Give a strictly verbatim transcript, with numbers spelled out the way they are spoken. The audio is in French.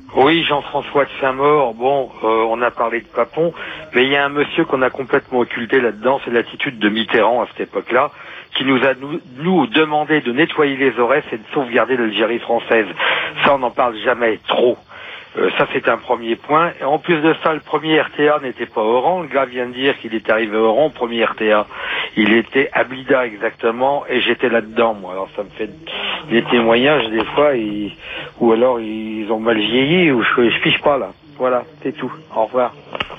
Oui, Jean-François de Saint-Maur, bon, euh, on a parlé de Papon, mais il y a un monsieur qu'on a complètement occulté là-dedans, c'est l'attitude de Mitterrand à cette époque-là, qui nous a nous, nous demandé de nettoyer les Aurès et de sauvegarder l'Algérie française. Ça, on n'en parle jamais trop. Euh, ça, c'est un premier point. Et en plus de ça, le premier R T A n'était pas Oran. Le gars vient de dire qu'il est arrivé à Oran, premier R T A. Il était à Blida exactement, et j'étais là-dedans, moi. Alors, ça me fait des témoignages, des fois, ils... ou alors ils ont mal vieilli, ou je, je fiche pas, là. Voilà, c'est tout. Au revoir.